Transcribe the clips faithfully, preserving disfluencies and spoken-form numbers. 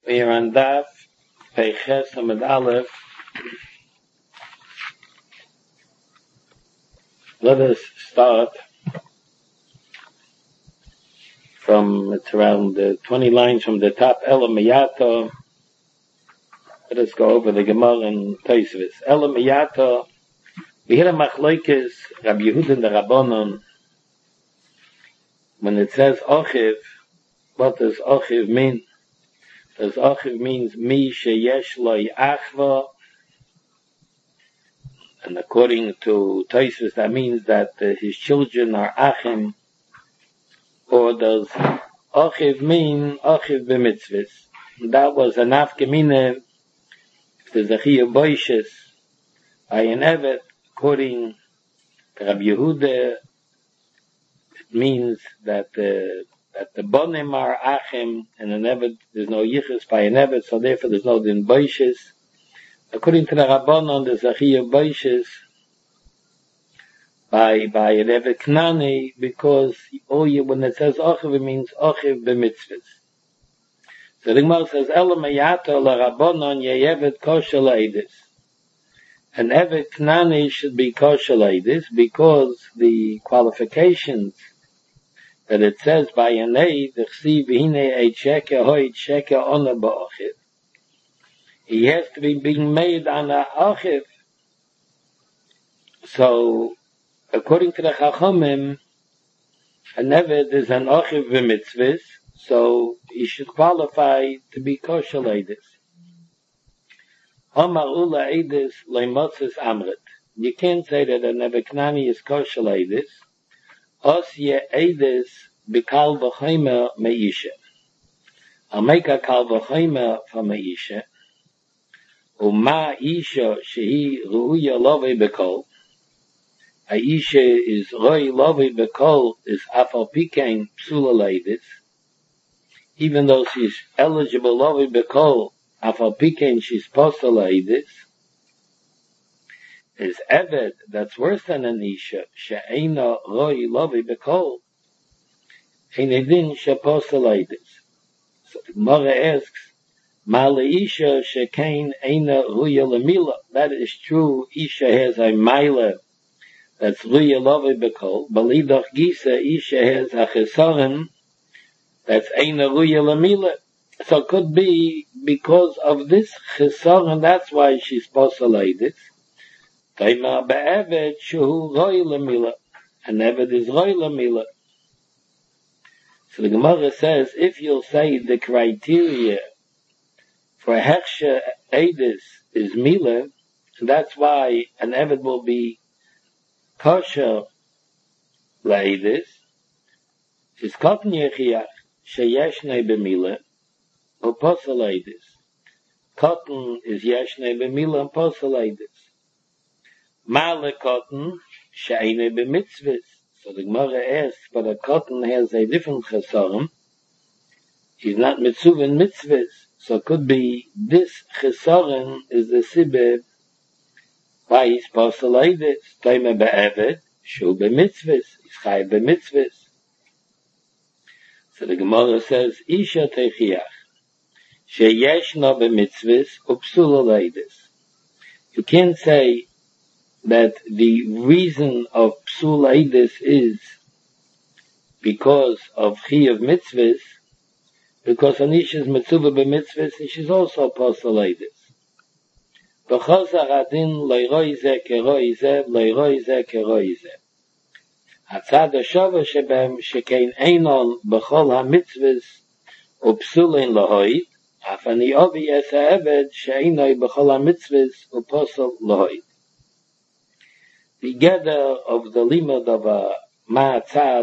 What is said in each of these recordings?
We are on Daf Peiches Amud Aleph. Let us start from, it's around the twenty lines from the top. Ela Miyato. Let us go over the Gemara and Tosfos. Ela Miyato. We hear a Machlokes, Rabbi Yehuda and the Rabbanon. When it says Ochiv, what does Ochiv mean? Does Ochiv means Mi Sheyesh Lo Achva? And according to Tosfos, that means that uh, his children are Achim. Or does Ochiv mean Ochiv b'mitzvahs? That was an Afgemine, if there's a Chiyuv Boishes, by an Evet, according to Rabbi Yehuda, it means that uh, that the Bonim are Achim, and an Evet, there's no Yichus by an Evet, so therefore there's no Din Boishes. According to the Rabbanon, there's a Chiyuv Boishes by by an Evet Knani, because all you, when it says Ochiv, it means Ochiv b'mitzvahs. So the Gemara says, Ela Miyato la Rabbanon ye'evet kosher leidis. An Evet Knani should be kosher leidis, because the qualifications that it says by an Eid, Chsiv v'hinei eit sheker hoit sheker ona ba'ochiv. He has to be being made on a ochiv. So, according to the Chachamim, an Evet is an ochiv b'mitzvahs, so he should qualify to be kosher leidis. Omar ula eidis leimotzes amrit. You can't say that an Evet Knani is kosher leidis. Os ye eidis b'kal v'chomer me'isha. I'll make a kal v'chomer for me'isha. Uma isha shehi ru'uya lovei b'kol. A isha is roi lovei b'kol is afal pikein psula leidis. Even though she's eligible lovei b'kol, afal pikein she's postal leidis. Is Evet that's worse than an isha she'eina roi lovei b'kol. Einedin she'postal leidis. So the Gemara asks, Mala Isha shekain eina ruya lemila. That is true. Isha has a mila that's ruya lovei b'kol. Balidach gisa Isha has a chesarim that's eina ruya lemila. So it could be because of this chesarim. That's why she's posalaydis. Taima be'eved shehu ruya lemila. And eved is ruya lemila. So the Gemara says, if you'll say the criteria for Heksha Eidis is Mila, and that's why an Evet will be kosher Leidis, is Kotten Yechiach Sheyeshnei B'Mila, or Posel Eidis. Kotten is Yeshnei B'Mila and Posel Eidis. Male Kotten She'enei B'Mitzvahs. So the Gemara asks, but a Kotten has a different chesarim. He's not Mitzvah in Mitzvahs. So it could be this chesaron is the sibbe why he's supposed to lay this. Taima be'eved, shu be'mitzvahs, he's chay be'mitzvahs. So the Gemara says, Isha techiach, sheyesh no be'mitzvahs, upsula leidis. You can't say that the reason of psula leidis is because of chiyuv mitzvahs, because an Isha is mitzvah b'mitzvahs, she is also postulated. V'chazar adin le'roi zeh keroi zeh, le'roi zeh keroi zeh. Hatzad ha'shava shebem shekein einon b'chol ha'mitzvahs u'psulin lahoid, af ani ovi es ha'eved she'einoi b'chol ha'mitzvahs u'posel lahoid. The gather of the limud of a ma'atzad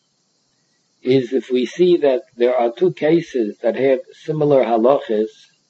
is if we see that there are two cases that have similar halachas,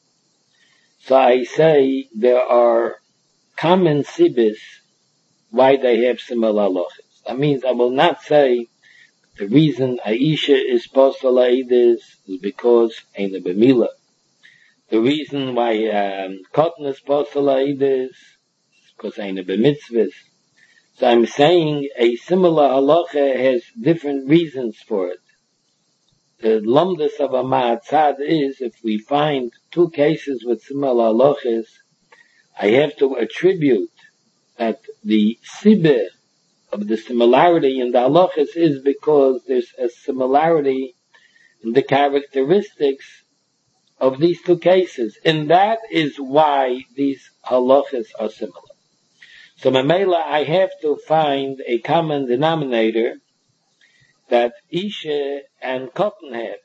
so I say there are common sibis why they have similar halachas. That means I will not say the reason Aisha is postulated is because Eina B'Mila. The reason why um, Cotton is postulated is because Eina B'Mitzvahs. So I'm saying a similar halacha has different reasons for it. The lumdus of a ma'atzad is if we find two cases with similar halachas, I have to attribute that the sibeh of the similarity in the halachas is because there's a similarity in the characteristics of these two cases, and that is why these halachas are similar. So Mamela, I have to find a common denominator that Isha and Cotton have.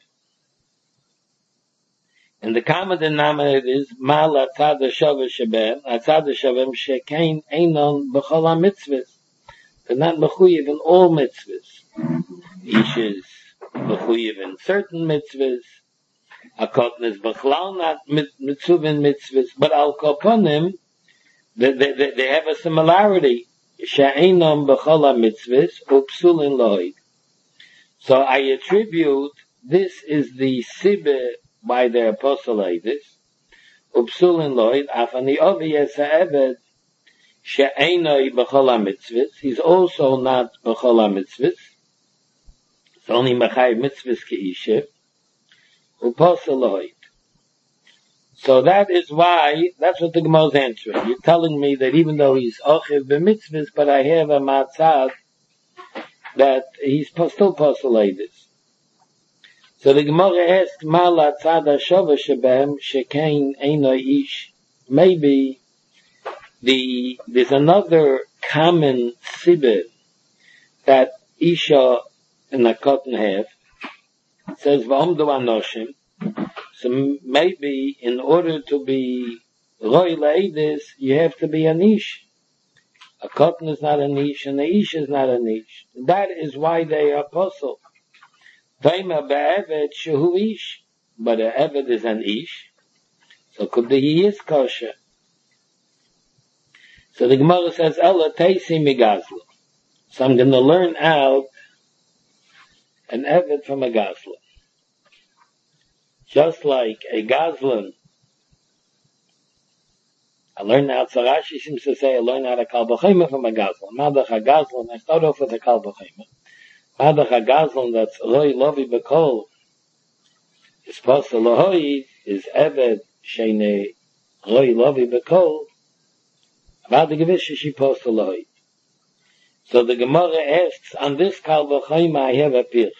And the common denominator is Mal Atzad HaShavah Shebem, Atzad HaShavim Shekein Einon B'chol HaMitzvahs. They're not mechuyev in all mitzvahs. Isha is mechuyev in certain mitzvahs. A Cotton is B'chlal not mitzuv in mitzvahs. But Al Koponim, they, they, they have a similarity. She'einon B'chol HaMitzvahs Upsulin Loid. So I attribute this is the sibbe by their apostolates. Upsulin Loid, Afani Ovi Yesa'eved, She'einoi B'chol HaMitzvahs. He's also not B'chol HaMitzvahs. It's only Mechai Mitzvahs Ke'ishev. Upasuloid. So that is why, that's what the Gemara is answering. You're telling me that even though he's Ochiv B'mitzvahs, but I have a Matzad that he's still Apostolates. So the Gemara asks, Mal Atzad HaShavah Shebem Shekein Eino Ish. Maybe the, there's another common sibbe that Isha and the Cotton have. It says, V'omdu Anoshim. So maybe in order to be Roy Leidis, you have to be an Ish. A Cotton is not an Ish, and a Ish is not an Ish. That is why they are apostle. Taima be'eved shehu Ish. But a Eved is an Ish. So could be he is kosher. So the Gemara says, Ella teisi migazla. So I'm going to learn out an Eved from a Gazlan. Just like a Gazlan, I learned out, so Rashi seems to say, I learned out a Kal B'chema from a Gazlan. Madach a Gazlan, I start off with a Kal B'chema. Madach a Gazlan, that's Roi Lovi B'kol, is Posa Lohoi, is Eved, Sheine Roi Lovi B'kol, about the Gewish, she Posa Lohoi. So the Gemara asks, on this Kal B'chema, I have a Pircha.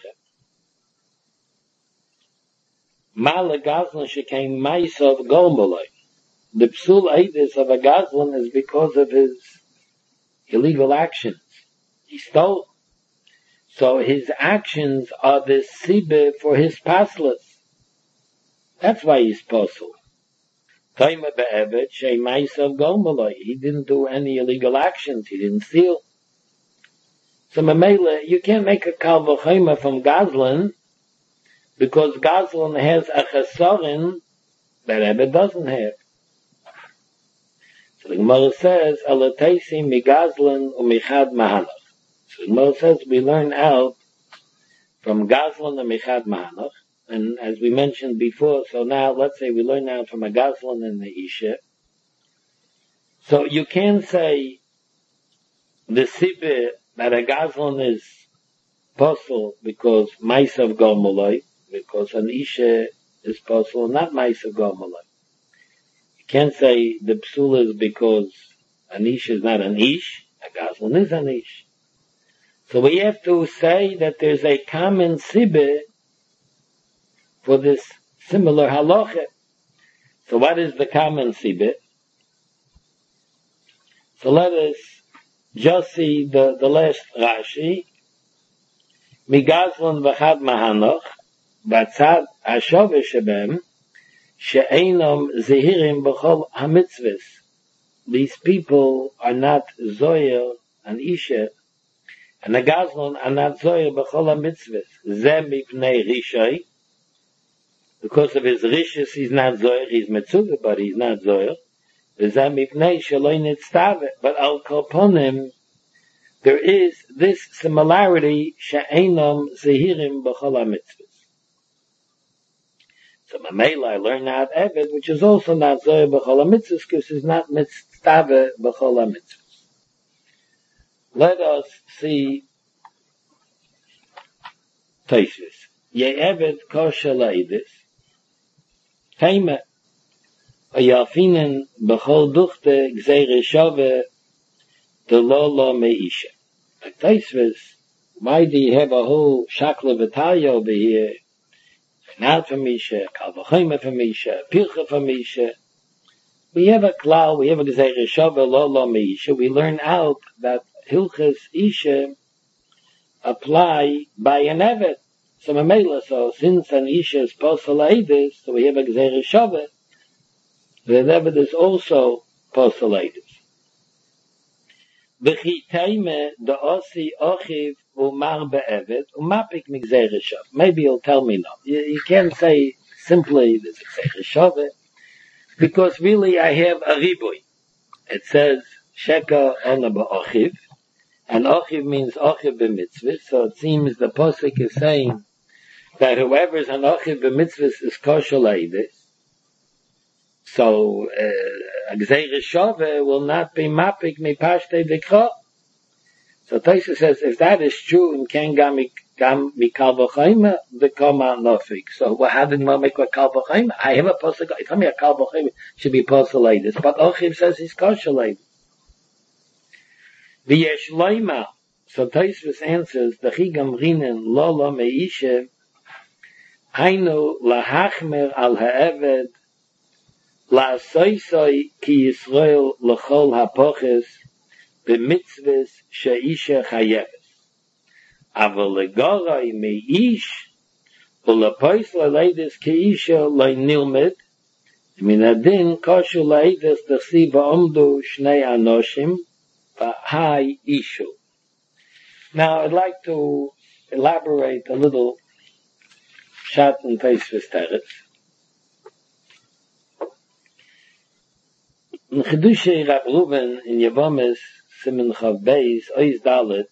Mala Gazlan shekein Maisa of Golmaloi. The psul eidis of a Gazlan is because of his illegal actions. He stole. So his actions are the sibbe for his paslas. That's why he's posel. Taima be'eved shei Maisa of Golmaloi. He didn't do any illegal actions. He didn't steal. So Mamela, you can't make a Kal V'chema from Gazlan, because Gazlan has a chesaron that Ebed doesn't have. So the Gemara says, Alatesi migazlan umichad mahanach. So the Gemara says we learn out from Gazlan and michad mahanach. And as we mentioned before, so now let's say we learn out from a Gazlan and the Isha. So you can say the sibbe that a Gazlan is possible because Maisav Gomoloi, because an Isha is possible, not Ma'asav Gomalai. You can't say the psul is because an Isha is not an Ish, a Gazlan is an Ish. So we have to say that there's a common sibbe for this similar halacha. So what is the common sibbe? So let us just see the, the last Rashi. Migazlan v'chad mahanoch, Batzad HaShavah Shebem, She'einom Zehirim B'chol HaMitzvahs. These people are not Zoyer and Isha, and the Gazlan are not Zoyer B'chol HaMitzvahs. Zeh mipnei Rishai, because of his Rishis, he's not Zoyer, he's Mitzvah, but he's not Zoyer. Zeh mipnei Shaloi Nitztaveh, but Al Koponim, there is this similarity, She'einom Zehirim B'chol HaMitzvahs. So Mamela, I learn out Eved, which is also not Zoyer B'chol HaMitzvahs, because it's not Mitztaveh B'chol HaMitzvahs. Let us see Teishvis. Ye Eved kosher leidis. Taima, Ayafinen bechol duchte gzeire shove the lo lo meisha. Like Taisvis, why do you have a whole shakla v'talya over here? Not for Misha, Kalvachayma for Misha, Pilcha for Misha. We have a klal, we have a gzeire shove lo lo meisha. We learn out that Hilchas Isha apply by an evet. So Mamela, so since an Isha is poselated, so we have a gzeire shove. The evet is also poselated. V'chitayme the osi ochiv umar be'evet umapik migzeire shove. Maybe you'll tell me no. You, you can't say simply there's a gzeire shove, because really I have a riboy. It says sheka ona ba'ochiv, and ochiv means ochiv b'mitzvah, so it seems the posik is saying that whoever is an ochiv b'mitzvah is kosher leidis. So, uh, a gzeire shove will not be mapik mi pashte dekro. So Tosha says, if that is true, and can gam gam mi kalvachayma, the koma nofik. So, well, how did we make a kalvachayma? I have a posel. Tell me a kalvachayma should be poselated, but Ochiv says he's koshelated. V'yesh loima. So Tosha answers, the chigam rinen lo lo meisha, hainu lahachmer al ha'eved, La soy soy ki Yisrael l'chol hapoches b'mitzvahs she'isha chayeves. Aval legorai me'ish u'lepois l'leides ki isha loy nilmed min adin koshu l'leides t'chsi v'omdu shnei anoshim v'hai ishu. Now I'd like to elaborate a little shat and Tosfos teretz. In Chedushay Rab Reuven in Yevomes Simen Chav Beis Ois Dalet,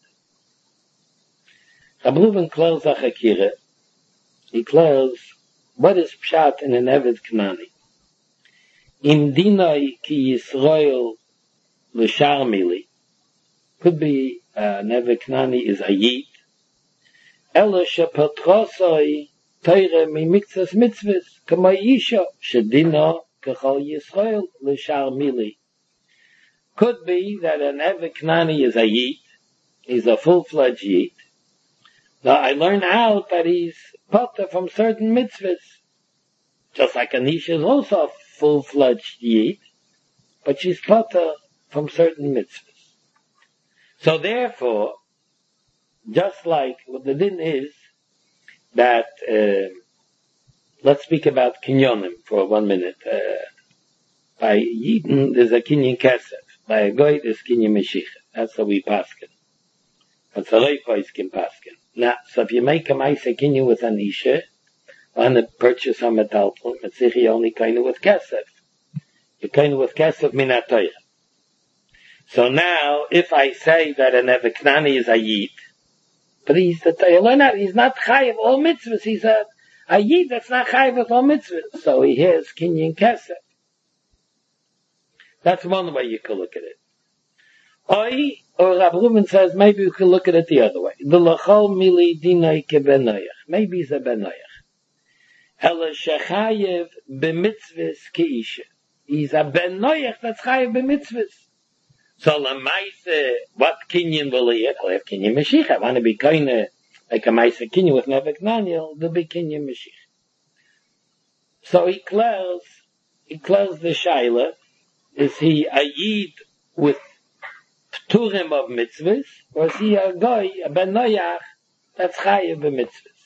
Rab Reuven clears a chakira. He clears what is pshat in an Eved Knani. Im dinoi ki Yisrael l'shar mili, could be uh, an Eved Knani is a yid. Elo shepatrosoi teire mi mikzas mitzvahs kama isha shedino kachol Yisrael l'shar mili. Could be that an Evet Knani is a yid. He's a full-fledged yid. Now I learn out that he's potter from certain mitzvahs. Just like Anisha is also a full-fledged yid, but she's potter from certain mitzvahs. So therefore, just like what the din is, that, uh, let's speak about kinyonim for one minute. Uh, by Yidden, there's a kinyan kesef. By a goy, there's kinyan meshicha. That's how we paskin. That's how Reifais can paskin. Now, so if you make a maisa kinyan with an isha, on a purchase on metalton, it's sichi only kinyan with kesef. You're kinyan with kesef minatoya. So now, if I say that an Evet Knani is a yid, but he's the Toya, he's not chayiv all mitzvahs, he's a A yid that's not chayiv with all mitzvahs, so he has kinyan kesef. That's one way you could look at it. Or, or Rab Reuven says maybe you could look at it the other way. The l'chol mili dinoi kebenoyach. Maybe he's a benoyach. Ela shechayiv b'mitzvahs keisha. He's a benoyach that's chayiv b'mitzvahs. So l'maise, what kinyan will he have? He'll have kinyan meshicha. I want to be kind of like a Maisa Kinyan with Nevek Naniel, the big Kinyan Mashiach. So he clears, he clears the Shaila, is he a Yid with Pturim of mitzvahs, or is he a Goy, a Ben Noyach, that's Chayev b'mitzvahs?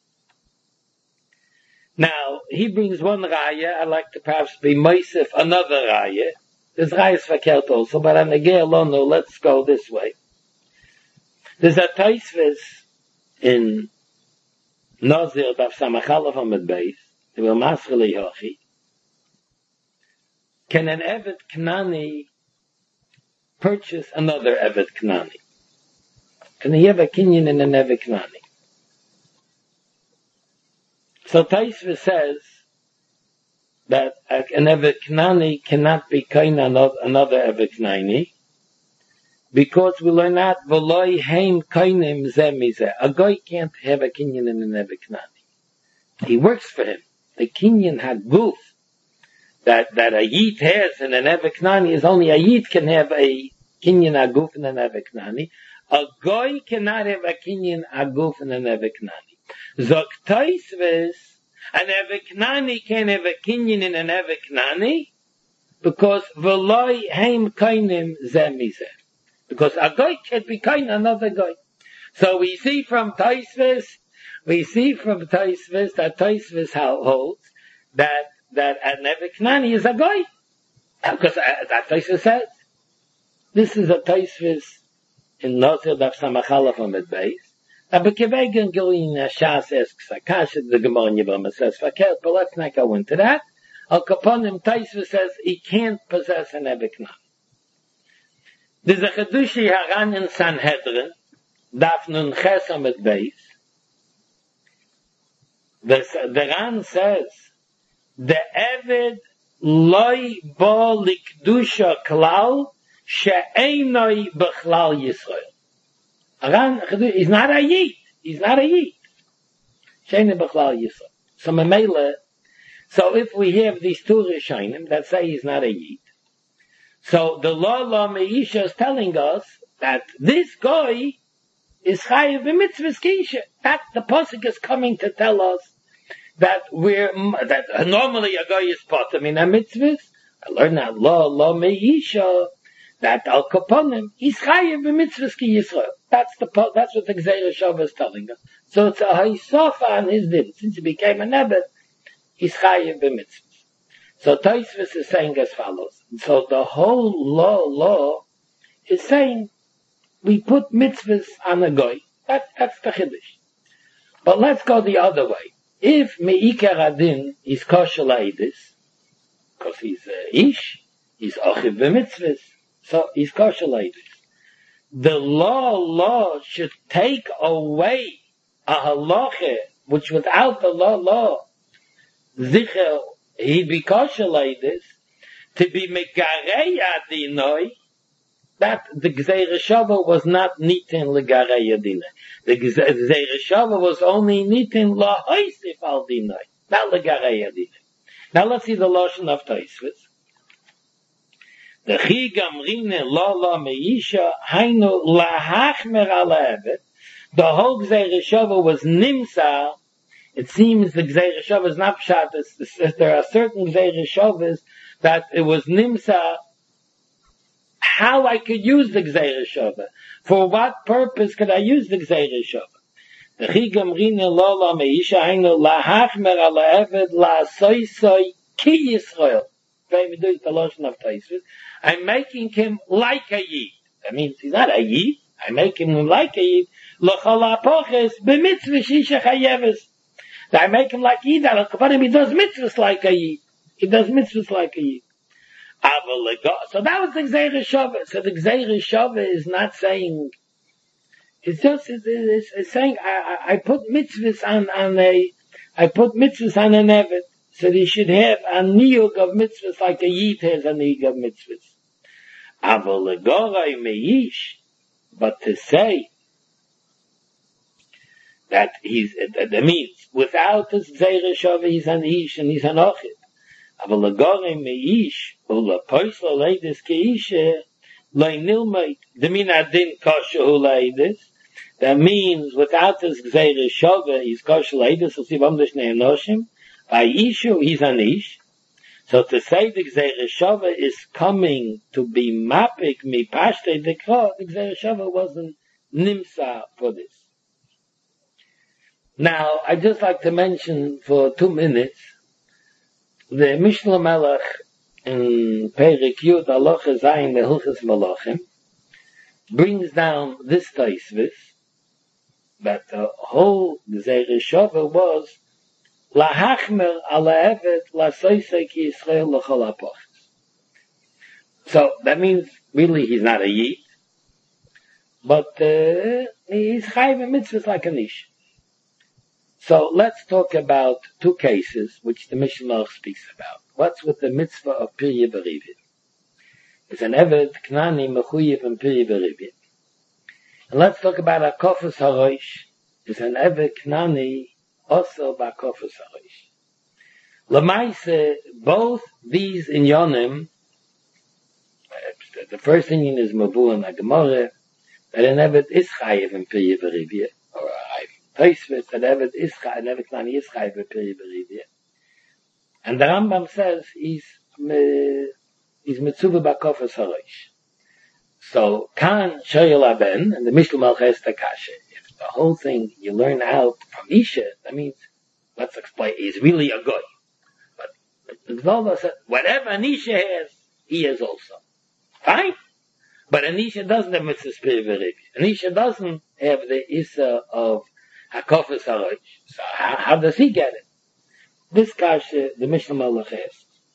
Now, he brings one Raya, I'd like to perhaps be Moisef another Raya. There's Rayas verkehrt also, but on the Gei alone, let's go this way. There's a Tosfos in Nazir Daf Samachalaf Amid Beis, the will Mascheli Hochi. Can an Evet Knani purchase another Evet Knani? Can he have a kinyan in an Evet Knani? So Tosfos says that an Evet Knani cannot be kind of another Evet Knani, because we learn out v'loi heim kainim zemizeh. A guy can't have a kinyan in an Evet Knani. He works for him. The kinyan had guf. that, that a Yid has in an Eved Knani is only a Yid can have a Kinyan Aguf in an Eved Knani. A Goy cannot have a Kinyan Aguf in an Eved Knani. Zok Taisves, an Eved Knani can have a Kinyan in an Eved Knani, because V'loi Heim Kainim Zemizeh. Because a Goy can be Kain another Goy. So we see from Taisves, we see from Taisves that Taisves holds that that an Eved Knani is a Goy. Because uh, that Taisves says. This is a Taisves in Nazir Daf Samachala from the base. But Bekevegen Gilin Shas asks Akash, the Gemara in Yevama says Fakir, but let's not go into that. Al Kaponim Taisves says he can't possess an Eved Knani. There's a Chedushi Haran in Sanhedrin, Daf Nun Ches on the base. The, the Ran says, the Eved loy bo likdusha klal she'einoi b'chlal Yisrael. Aran, he's not a Yid. He's not a Yid. She'einoi b'chlal Yisrael. So Mamela, so if we have these two Rishonim that say he's not a Yid, so the law law Meisha is telling us that this guy is chayiv b'mitzvahs kisha. That the pasuk is coming to tell us that we're that normally a guy is potem in a mitzvahs. I learned that law law meisha that al kaponim is chayiv b'mitzvahs ki Yisrael. That's the that's what the Gzeira Shava is telling us. So it's a haisafa on his din. Since he became a nebet, he's chayiv b'mitzvahs. So Taisvis is saying as follows. So the whole law law is saying we put mitzvahs on a goy. That, that's the chiddush. But let's go the other way. If meikar adin is kosher laidis, because he's a ish, he's achiv b'mitzvahs, so he's kosher laidis. The law law should take away a halacha, which without the law law, zicher, he'd be kosher laidis, to be megarei adinoi, that the Gzeira Shava was not nitin legarei adinoi. The Gzeira Shava was only nitin lahoisif al dinoi, not legarei adinoi. Now let's see the Lashon of Taisvis. The chi gamrine la la meisha hainu lahachmer ala evet. The whole Gzeira Shava was nimsa. It seems the Gzeira Shava is not pshat. There are certain Gzeira Shavas that it was nimsa. How I could use the Gzeira Shava. For what purpose could I use the Gzeira Shava? The chi gamrine la la meisha hainu lahachmer ala evet la soy soy ki Yisrael. The Lashon of Taisvis. I'm making him like a Yid. That means he's not a Yid. I'm making him like a Yid. L'chol ha'poches b'mitzvah shisha chayeves. I make him like Yid. He does mitzvahs like a Yid. He does mitzvahs like a Yid. So that was the Gzeira Shava. So the Gzeira Shava is not saying, it's just, it's, it's, it's saying, I, I, I put mitzvahs on, on a, I put mitzvahs on an evet. So he should have a niyug of mitzvahs like a Yid has a niyug of mitzvahs. Aval legorai meish, but to say that he's, that means without this Gzeira Shava he's an ish and he's an ochid. Aval legorai meish, ula poisla leidis keisha, lei nilmait, demin adin kosher hu leidis. That means without this Gzeira Shava he's kosher leidis, so see vamdish ne'enoshim. By Ishu, he's an Ish. So to say the Gzeira Shava is coming to be mapik mi pashte dekra, the Gzeira Shava wasn't nimsa for this. Now, I'd just like to mention for two minutes, the Mishnah Melech in Perik Yud Alocha Zayin Lehilchas Malachim brings down this taisvis, that the whole Gzeira Shava was lahachmer ala evet la soisei ki Yisrael l'chol ha'poches. So that means really he's not a Yid, but uh, he's chayiv in mitzvahs like a nish. So let's talk about two cases which the Mishnah speaks about. What's with the mitzvah of Pirya Berivin? It's an evet knani mechuyev in Pirya Berivin. And let's talk about a kofus harosh. It's an evet knani also bakofus harish. Lamaise, both these inyonim, the first inyan is Mavu and Agamore, that an Evet is chayiv in Pirya Berivia, or Taisvis, that Evet is chayiv, an Evet Nani is chayiv in Pirya Berivia. And the Rambam says he's, he's Mitzuva Bakofas Harosh. So, Kan Shoyel Aben, and the Mishnah Malches Takashe, if the whole thing you learn out from Isha, that means, let's explain, he's really a goy. But the Gvolva said, whatever Anisha has, he has also. Fine? But Anisha doesn't have Mitzvah Spiriviribi. Anisha doesn't have the Issa of Hakofas Harosh. So how, how does he get it? This Kasha, the Mishnah Malach has.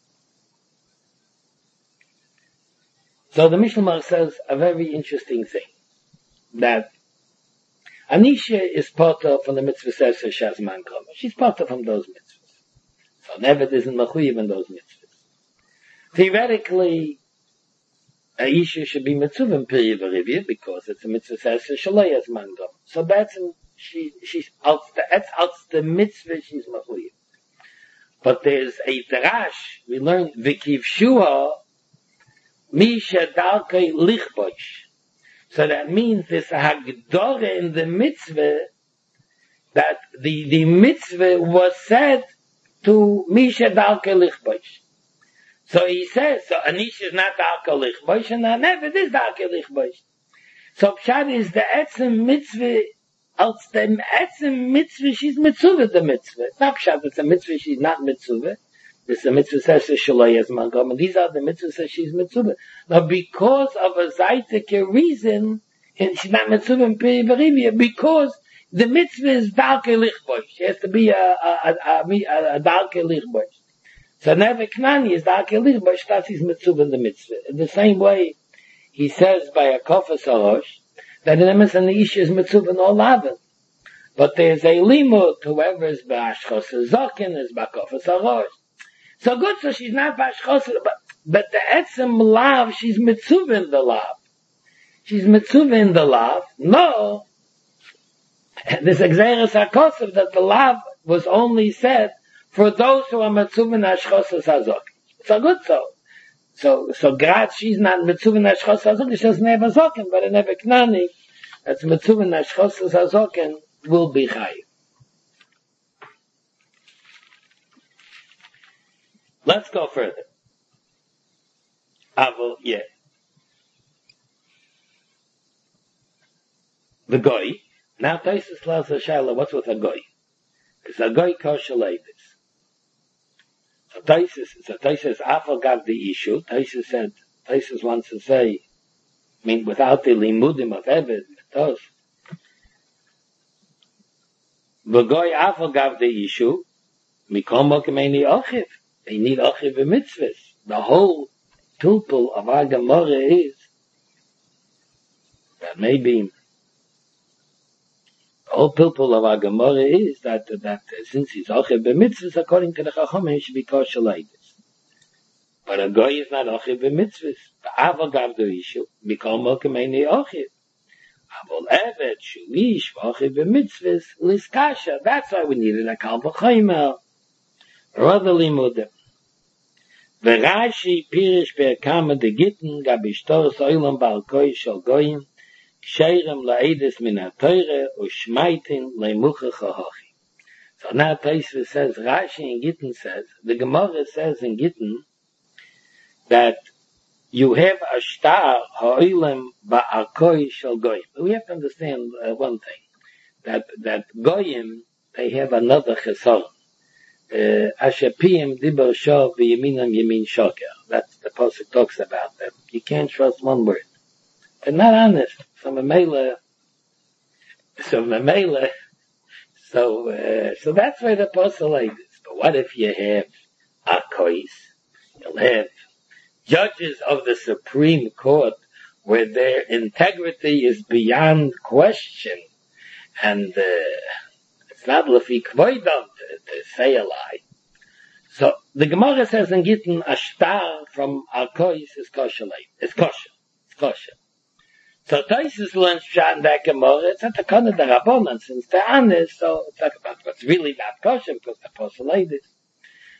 So the Mishnah Malach says a very interesting thing. That Anisha is part of from the Mitzvah Seser Shazman Koma. She's part of from those mitzvahs. So never isn't Machuyev in those mitzvahs. Theoretically, a Isha should be Mitzvah in Pirya Berivia because it's a Mitzvah Seser Shalei Azman Koma. So that's she she's out the that's out the mitzvah she's Machuyev. But there's a Darash, we learn Vikiv Shua Misha Dalkei Lichbosh. So that means there's a Hagdore in the mitzvah that the, the mitzvah was said to Misha Dalkei Lichbosh. So he says, so Anisha is not Dalkei Lichbosh and never is Dalkei Lichbosh. So Pshad is the Etzem mitzvah, als the Etzem mitzvah, she's mitzvah the mitzvah. It's not Pshad, it's a mitzvah, she's not mitzvah. This is a mitzvah says Shalai as Mangam, and these are the mitzvahs that she's mitzvah. Now, because of a Zaitike reason, and she's not mitzvah in Pirya Berivia, because the mitzvah is Dalkei Lichbosh. She has to be a, a, a, a, a Dalkei Lichbosh. So Neve Knani is Dalkei Lichbosh, that is mitzvah in the mitzvah. In the same way, he says by a Kofas Harosh, that an Emes and the Isha is mitzvah in all Lavan. But there's a limud, whoever is Ba'ashchos Zokin is Ba'kofas Harosh. So good, so she's not Bashchos, but, but the Etzem Lav, she's Mitzvah in the Lav. She's Mitzvah in the Lav. No, this Exeris HaKosev, that the Lav was only said for those who are Mitzvah in Ashchos Hazok. So good, so. So, so Grad, she's not Mitzvah in Ashchos Hazok, she doesn't have Hazokin, but in Neve Knani, that's Mitzvah in Ashchos Hazokin, will be Chayiv. Let's go further. Aval, yeah. The goy. Now Taisus Laza Shaila, what's with a goy? Because a goy kosher ladies. So Taisus, so Taisus Aval gave the issue. Taisus said, Taisus wants to say, I mean, without the limudim of Eved, Tos. The goy Aval gave the issue. Mikol Mokemeni Ochiv. They need Achiv mitzvahs. The whole tulpul of our Gemara is that maybe the whole tulpul of our Gemara is that that since he's Achiv mitzvahs, according to the Chachamim, he should be kosher like this. But a guy is not Achiv mitzvahs. The Aval gave the issue. Mikol Mokemeni Achiv. Aval Evet Shulish Achiv mitzvahs Liskasha. That's why we needed a Kal V'Chaymer. Rather limudim. V'Rashi pirish be'kama de gitten gab ishtoros oilam ba'alkoi shal goyim sheirem la'edis min ha'toire u'shmaitin le'mucha chahochi. So now Taisva says, Rashi in Gittin says, the Gemara says in Gittin that you have a star ha'oilam ba'alkoi shal goyim. We have to understand uh, one thing, that that goyim, they have another chesron. Ashapim dibar shov v'yaminam yamin shoker. That's the pasuk talks about them. You can't trust one word. They're not honest. So Mamela, so Mamela, so uh, so that's why the pasuk like this. But what if you have akois? You'll have judges of the Supreme Court where their integrity is beyond question, and uh, it's not lefi kvoidam to, to say a lie. So the Gemara says in Gittin, a star from Alkois is kosher. It's kosher. It's kosher. So Taisus learns Pshat in that Gemara. It's at the Kana the Rabbanan, since they're honest, so it's talk about what's really not kosher because the apostle ladies.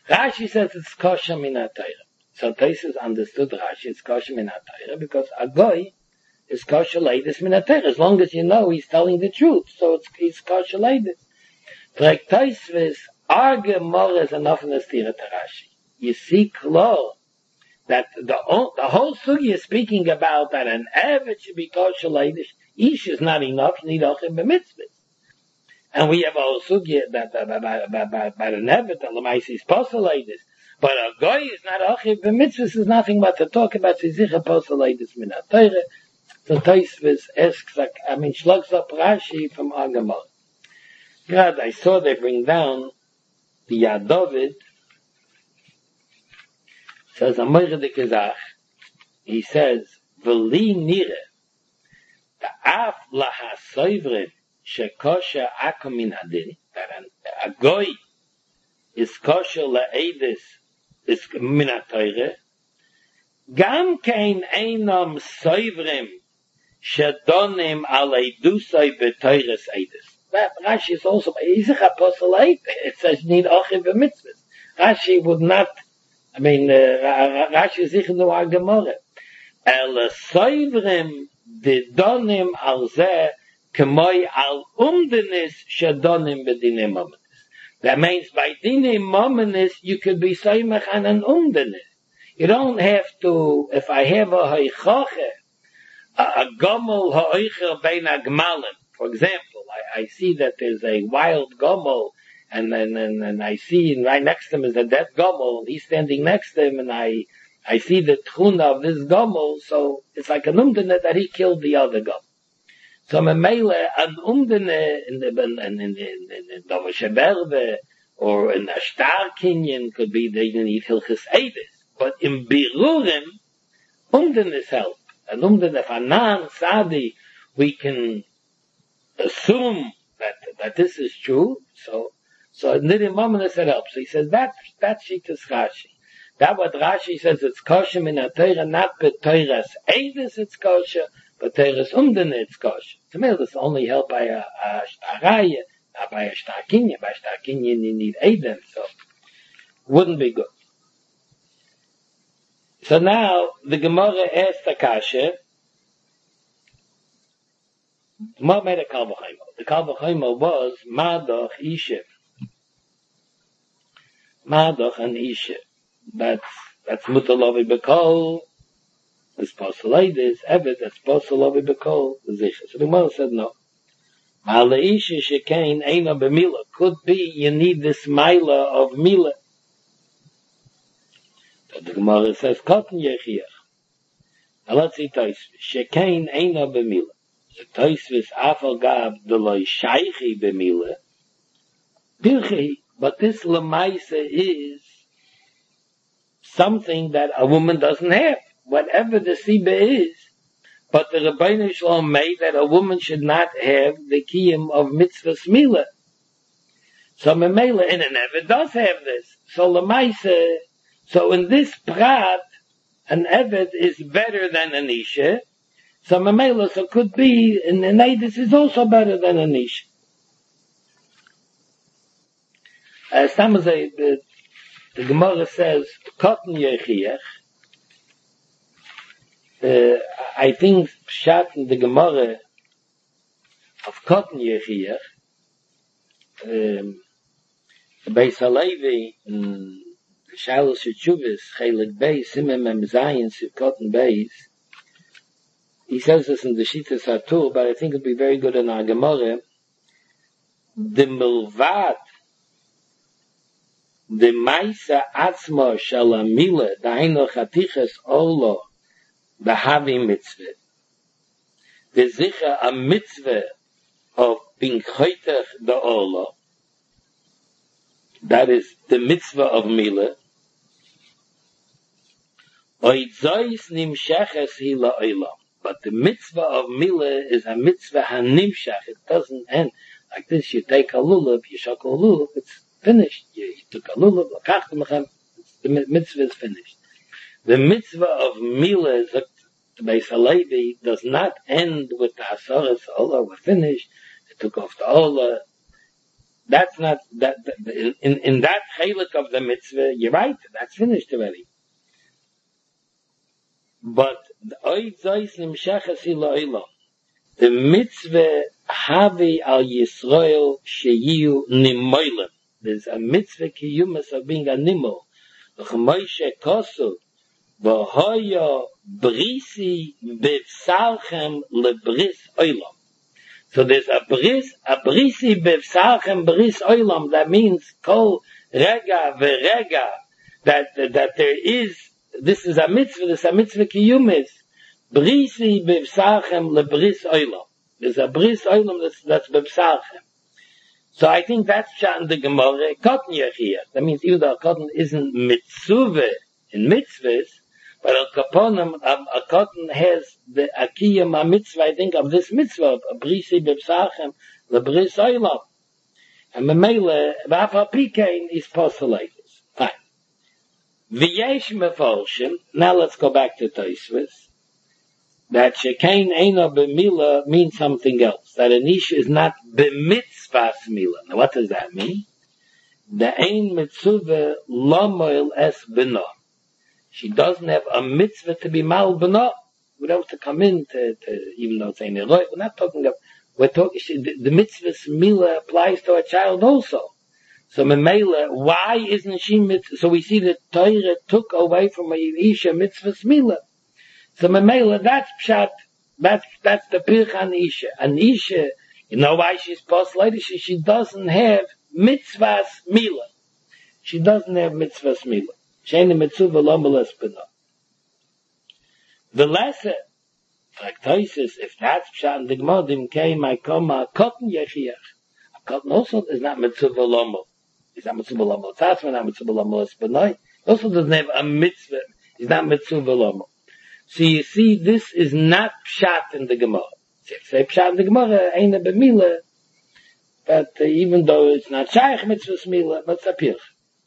Rashi says it's kosher min ha-Torah. So Tosfos understood Rashi, it's kosher min ha-Torah, because a goy is kosher leidus min ha-Torah. As long as you know he's telling the truth, so it's, it's kosher leidus. Like Tosfos, our Gemara is enough in the stira to Rashi. You see clear that the, the whole sugi is speaking about that an Eved should be kosher leidus. Ish is not enough, you need ochim b'mitzvahs. And we have a whole sugi that by the Eved, the Lamaisi is kosher leidus. But a goy is not ochim b'mitzvahs, is nothing but to talk about zizicha kosher leidus min ha-Torah. So Tosfos asks, I mean, slugs up Rashi from our Gemara. God, I saw they bring down the Yad David, says a moichdik izach, he says, V'li nire, ta'af laha-soivrim, shekosher akum min hadin, that a goy is kosher la'edis, is min ha-Torah, gam kein einam soivrim, shedonim aleidusai b'toiras edis. That Rashi is also, he's a apostle, it says, need ochim b'mitzvahs. Rashi would not, I mean, uh, Rashi is sicher nur a Gemara. El soivrim didonim al zeh kemoi al umdenis shedonim b'dinei momenis. That means by dinei momenis you could be soimach on an umdenis. You don't have to, if I have a hoichoche, a, a gomel ha'oicher bein agmalim. For example, I, I see that there's a wild gomel, and and, and and I see, and right next to him is a dead gomel, and he's standing next to him, and I I see the tchuna of this gomel, so it's like an umdene that he killed the other gomel. So memele an umdene in the in in in in the sheberbe or in a star kinyan could be that you need hilchis edis, but in birurim umdenes help. An umdene fanan sadi we can assume that that this is true, so so Nidim Momenis it helps. So he says that that sheet is Rashi. That what Rashi says it's kosher in a Torah, not b'Torahs Eidus it's kosher, but Torahs Umdene it's kosher. To me, this only help by a a shtaraya, not by a shtarkinyan. By shtarkinyan you need Eidem, so wouldn't be good. So now the Gemara asked the kasha. What made a Kal V'chomer? The Kal V'chomer was Madoch Isha. Madoch and Isha. That's, that's Mutalovi B'kol. It's Poseleidis. Evet, that's Poselevi B'kol. So the Gemara said no. Ma'ale Isha Shekain Eina B'mila. Could be you need this Mila of Mila. So the Gemara says Kotten Yechiach. Now let's see Tosfos. Shekain Eina B'mila. The Tosfos afal gab the loy shaychi b'mila. Birchei, but this lemaisa is something that a woman doesn't have, whatever the siba is. But the Rebbeinu Shalom made that a woman should not have the kiyum of mitzvahs mila. So memela in an eved does have this. So lemaisa, so in this prat, an eved is better than an isha. So Mamela, so could be, in the Eidus is also better than a niche. As Tamazay, the, the Gemara says, Kotten Yechiach, uh, I think, Pshat in the Gemara of Kotten Yechiach, um, Beis Halevi, in Shalos Yeshuvis, Chelik Beis, Simem Mem Zayin, Kotten Beis, he says this in the Shita Satur, but I think it'd be very good in our Gemara. The milvad, the maisa atzma shalamila, the haino chatiches olo, the havi mitzvah. The zicha a mitzvah of being choitech the olo, that is the mitzvah of mila. Oidzois nimsheches hi la'olam. But the mitzvah of Mila is a mitzvah hanimshach. It doesn't end like this. You take a lulav, you shak a lulav, it's finished. You, you took a lulav, the mitzvah is finished. The mitzvah of Mila, the Beis Halevi, does not end with the Hasaras Ola, we're finished. They took off the Ola. That's not, that, that in, in that chalik of the mitzvah, you're right, that's finished already. But, the oid zois nimshachas ila olam. The mitzvah havi al Yisrael sheyu nimoilem. There's a mitzvah kiyumas of being a nimol. L'chmoishe kosu, v'hoya brisi b'vsalchem lebris olam. So there's a bris, a brisi b'vsalchem bris olam. That means kol rega v'rega. That, that there is, this is a mitzvah, this is a mitzvah kiyumis. Brisi b'vsalchem lebris olam. There's a bris olam that's, that's b'vsalchem. So I think that's shot in the Gemara, Cotton Yechiyah. That means even though a cotton isn't mitzvah in mitzvahs, but al kaponim, a, a cotton has the akiyam a mitzvah, I think, of this mitzvah, a brisi b'vsalchem lebris olam. And memele, v'afa pikein is postulated. Fine. V'yesh meforshim, now let's go back to Tosfos. That shekain eino b'mila means something else. That an isha is not b'mitzvahs mila. Now what does that mean? The ein mitzvah lomoil es b'no. She doesn't have a mitzvah to be mal b'no. We don't have to come in to, to even though it's ein eroi. We're not talking of, we're talking, the, the mitzvahs mila applies to a child also. So memela, why isn't she mitzvah? So we see that Torah took away from a isha mitzvahs mila. So memela, that's pshat, that's, that's the pirch an isha. An isha, you know why she's postulated? She, she doesn't have mitzvahs mila. She doesn't have mitzvahs mila. She ain't a mitzvah lomeles b'no. The lesser, like Tosfos, if that's pshat in the Gemara, dim kei my koma, cotton yechiach. A cotton also is not mitzvah lomo. It's not mitzvah lomo. That's not mitzvah lomeles b'no. Also doesn't have a mitzvah. It's not mitzvah lomo. So you see, this is not pshat in the Gemara. So if say pshat in the Gemara, ain't a b'mila, but uh, even though it's not shaykh mitzvah mila, but it's a pirch.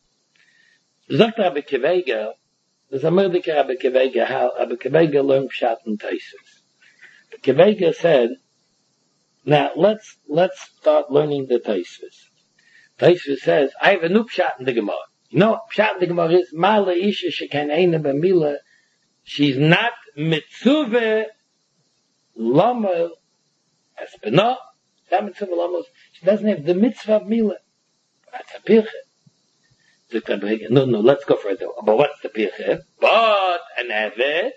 Zogt Rabbi Kevega, there's a murder Rabbi Kevega, how Rabbi Kevega learned pshat in Tosfos. Rabbi Kevega said, now let's, let's start learning the Tosfos. Tosfos says, I have a new pshat in the Gemara. You know, pshat in the Gemara is, ma'ala isha shekan eina b'mila. She's not mitzvah lama espena. That mitzvah lama. She doesn't have the mitzvah of mila. That's a pirche. No, no, let's go further. But what's the pirche? But an evet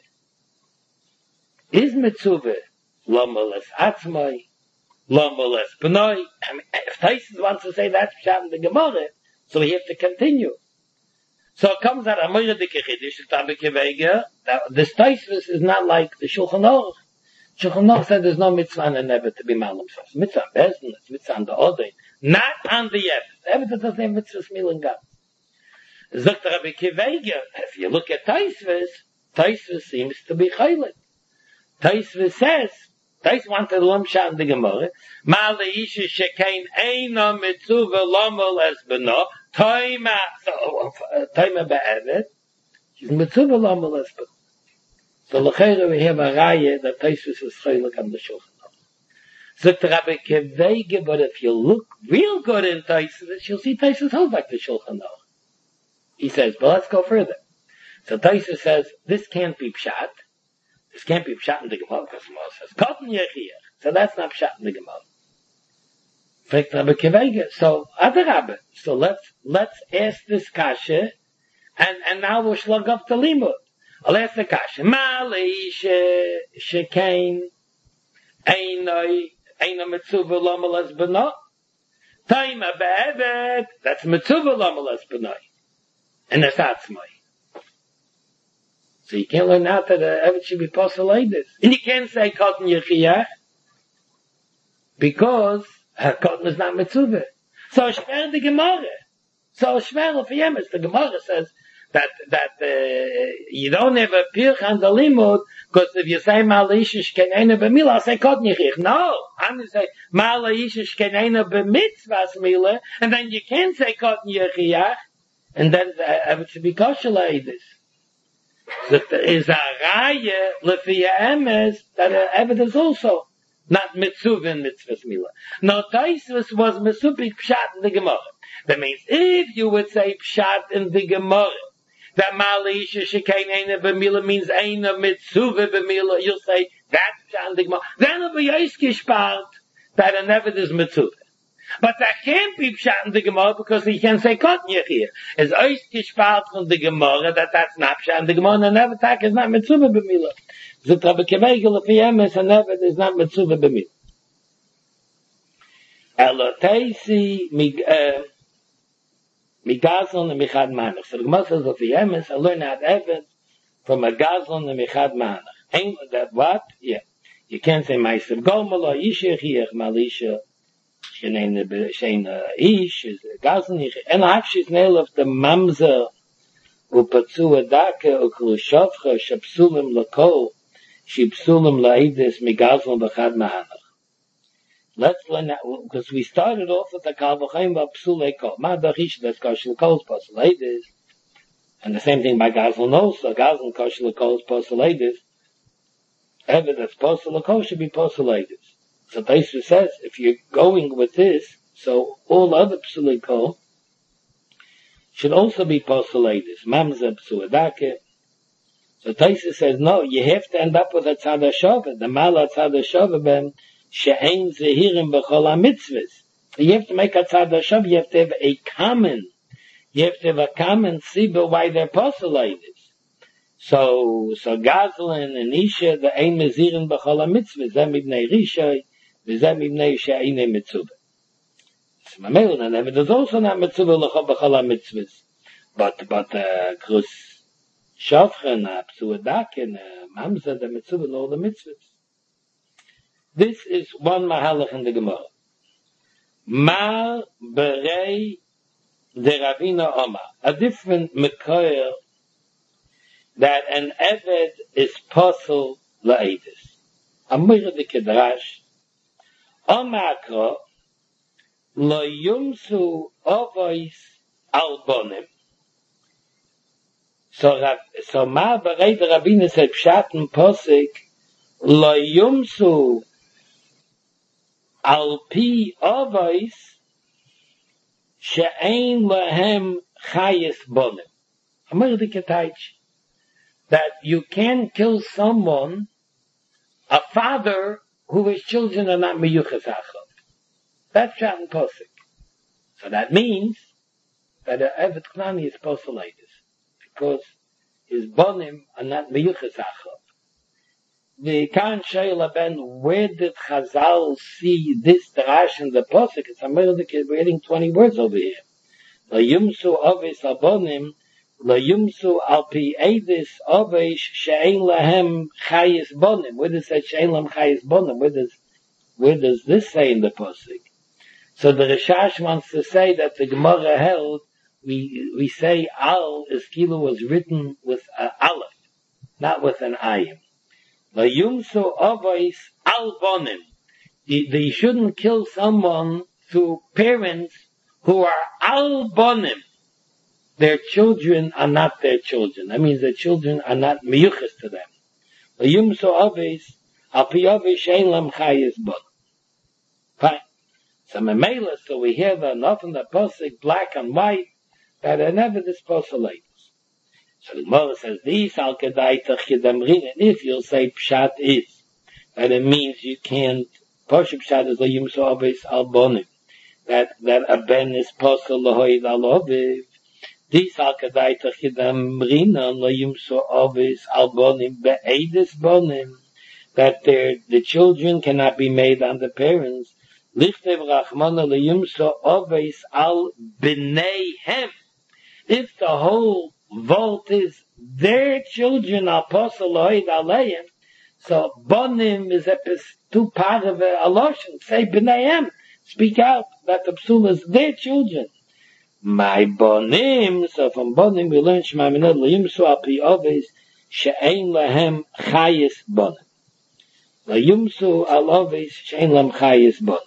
is mitzvah lama les atzmai, lama les penoi. I mean, if Tosfos wants to say that's pshat in the Gemara, so we have to continue. So it comes out of Moira de Kechidish, Rabbi Kevega. Now, this Tosfos is not like the Shulchan Aruch. Shulchan Aruch said there's no mitzvah on the never to be malam. It's mitzvah on Bezdin, it's mitzvah on the Odein. Not on the Yevet. The Yevet doesn't have mitzvah smiling God. Zogt Rabbi Kevega, if you look at Tosfos, Tosfos seems to be chaylik. Tosfos says, Tosfos wanted to learn pshat in the Gemara, Ma'al isha shekain eina mitzvah lomo les b'no, Toima, Toima be'evet, she's mitzvah lomo les b'no. So l'chayra we have a raya that Tosfos is chaylik on the Shulchan Aruch. Zogt Rabbi Kevega, but if you look real good in Tosfos, you'll see Tosfos holds like the Shulchan Aruch. He says, but let's go further. So Tosfos says, this can't be pshat. This can't be pshat in the Gemara, because Gemara says, Cotton yechiach. So that's not pshat in the Gemara. Fragt Rabbi Kevega. So, Adarabbe. So let's, let's ask this kasha, and, and now we'll slug up the limud. I'll ask the kasha. Ma'alei she, shekain, einoi, eina mitzvah lomeles b'no. Taima be'evet, that's mitzvah lomeles b'no. And that's atzmai. So you can't learn out that uh, everything should be possible like this. And you can't say cotton yechiach, because uh, cotton is not mitzvah. So shver the Gemara. So shver for yemes. The Gemara says that that uh, you don't have a pirch on the limud, because if you say ma'alaishish kenena b'mila, I'll say cotton yechiach. No, I'm going to say ma'alaishish kenena b'mitzvahs mila, and then you can't say cotton yechiach, and then uh, everything should be kosher like this. That there is a raya lefiya emes that uh, evidence also not mitzvah and mitzvahs mila. No, Taisvus was mitzvah pshat in the Gemara. That means if you would say pshat in the Gemara, that malisha shekain eina b'mila means eina mitzvah b'mila, you'll say that's pshat in the Gemara. Then it'll be yoiskishpart that a never is mitzvah. But that can't be pshat in the Gemara because he can say kotnyach here. It's yoiskishpart from the Gemara that that's not pshat in the Gemara and a never tak is not mitzvah b'mila. Zut Rabbi Kevegel if yemes a never is not mitzvah b'mila. Elo teisi mig uh, Migazon and Michad Manach. So the Gemara says of the Emes, I learn out Eved from a Gazon and Michad Manach. Ain't that what? Yeah. You can't say Meister Gomala, Yishir Hiech Malisha, Shein Shein Ish, is Gazon Yich. And actually nail of the Mamzer, Upatsu Adaka, Uklushavcha, Shapsulim Lakol, Shipsulim Laidis, Migazon Michad Manach. Let's learn that, because we started off with the Kalvachayim of Psulei Kol. Madachish, that's Koshel Kol's Poseladis. And the same thing by Gazlan also. Gazlan Koshel Kol's Poseladis. Ever that's Posel Kol should be Poseladis. So Taisva says, if you're going with this, so all other Psulei Kol should also be Poseladis. Mamza Psuadake. So Taisva says, no, you have to end up with a Tzad HaShavah. The Mala Tzad HaShavah ben She'ein zehirim b'chol ha-mitzvahs. You have to make a tzad hashav, you have to have a common, you have to have a common sibah why they're postulated. So, so Gazlan and Isha, the ein mezirim b'chol ha-mitzvahs, zem ibnei Rishay, zem ibnei she'einei mitzvah. So, Mamel, and then there's also not mitzvah l'chol b'chol ha-mitzvahs. But, but, uh, Krus Shavchen, uh, Psuadakin, uh, Mamza, the mitzvah, and all the mitzvahs. This is one mahalach in the Gemara. Mar berei de Ravina Omar. A different mekoyer that an Eved is posel la'edis. Amir de Kedrash. Omakro lo yumsu ovois albonim. So, so Mar berei de Ravina said pshaten posik lo yumsu Al pi avos she'ein lahem chayis bonim. Amar the Ketaych, that you can kill someone, a father who his children are not miyuchas achov. That's Shat and Posik. So that means that an Evet Knani is posulated because his bonim are not miyuchas achov. The Khan Sheila Ben, where did Chazal see this Drash in the Posik? It's American, we're reading twenty words over here. La yumsu ovis abonim, la yumsu al pi edis ovis she'ein lahem chayis bonim. Where does it say she'ein lahem chayis bonim? Where does, where does this say in the Posik? So the Rishash wants to say that the Gemara held, we, we say al, is kilo was written with an aleph, not with an ayim. La yumsu avos al bonim. They shouldn't kill someone through parents who are al bonim. Their children are not their children. That means their children are not miyuchas to them. La yumsu avos al pi avos she'ein lam chayis bonim. Fine. So memela, so we hear the enough in the Posik, black and white, that are never disposed of late. So the Gemara says, "These al kedai tachidamrin." And if you'll say pshat is, that it means you can't. Poshup pshat is layum so obvious al bonim. That that a ben is posel lahoid al oviv. These al kedai tachidamrin layum so obvious al bonim be'edis bonim. That the children cannot be made on the parents. Lichtev rachmana layum so obvious al b'neihem. If the whole Volt is their children are posaloid aleim, so bonim is a two part of a lotion. Say b'neihem, speak out that the psul is their children. My bonim, so from bonim we learn shema minad layumsu al pi ovis she'ein lahem chayis bonim. Layumsu al ovis she'ein lahem chayis bonim.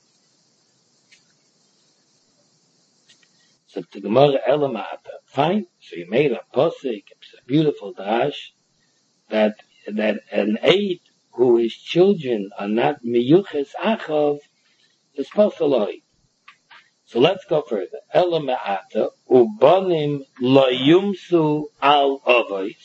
So the Gemara Elamata, fine. So you made a posik, it's a beautiful drash, that that an aid who his children are not miyuches achav, is posaloi. So let's go further. Ela me'ata, ubonim lo yumsu al ovois.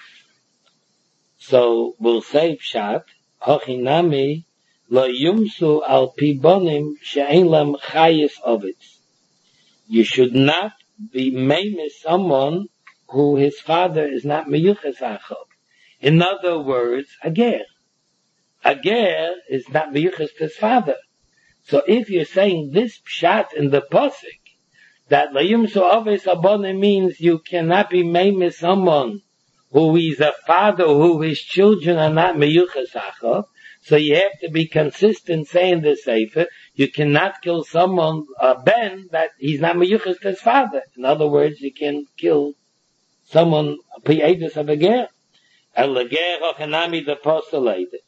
So we'll say pshat, hochinami lo yumsu al pi bonim she'en lam chayis ovois. You should not be made with someone who his father is not miyuches achav. In other words, a ger. A ger is not miyuches to his father. So if you're saying this pshat in the posik, that layum so aves abonim means you cannot be made with someone who is a father who his children are not miyuches achav, so you have to be consistent saying the sefer, you cannot kill someone, a ben, that he's not miyuches to his father. In other words, you can kill someone, pi-edus of a ger. El ger hochanami the postulators.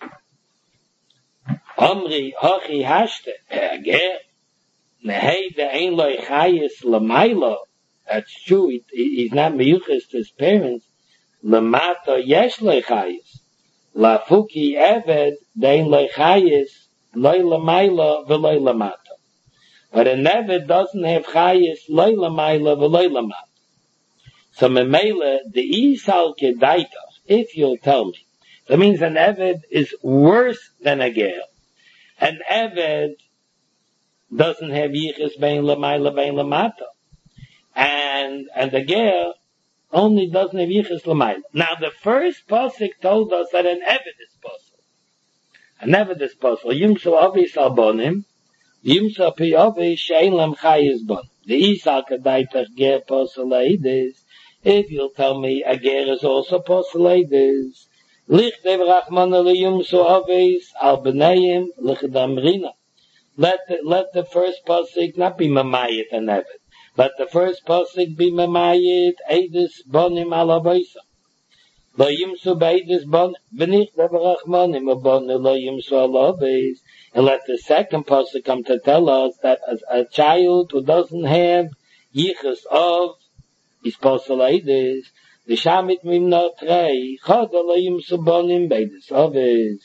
Omri hochi hashte, a ger, nehei de ein loy chayis l'maylo, that's true, he, he's not miyuches to his parents, l'mato yesh loy chayis, lafuki eved de ein loy chayis, loy l'maylo v'loy l'mato. But an eved doesn't have chayis, loy l'maylo v'loy l'mato. So memele, the isal kedaitach, if you'll tell me, that means an eved is worse than a ger. An eved doesn't have yichus bein l'mayla bein l'mato. And, and the ger only doesn't have yichus l'mayla. Now the first pasuk told us that an eved is possible. An eved is possible. Yimsu avis albonim, yimsu pi avis she'en lam chayis bon. The isal kedaitach ger posuleidis. If you'll tell me a ger is also posuleidis, Lich dev Rachmana liyumsu aves al b'nayim l'chadamrina. Let the, let the first pasuk not be mamayit and eved. Let the first pasuk be mamayit edus bonim al avaisa. Lo yumsu beidus bonim v'nich dev Rachmanim abonim lo yumsu al aves. And let the second pasuk come to tell us that as a child who doesn't have yichus of is posuleidis. The shamit mimna trei, chad lo yimsu bonim beides oves.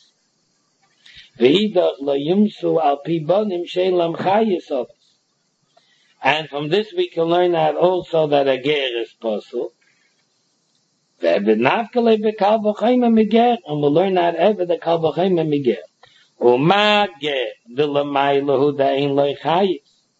Ve'idach lo yimsu al pi bonim she'en lam chayis oves. And from this we can learn that also that a ger is possible. Ve'eved nafkele be'kal v'chayma miger, and we'll learn that eved the kal v'chayma miger. Uma ger v'lamayla hu da'en lo chayis.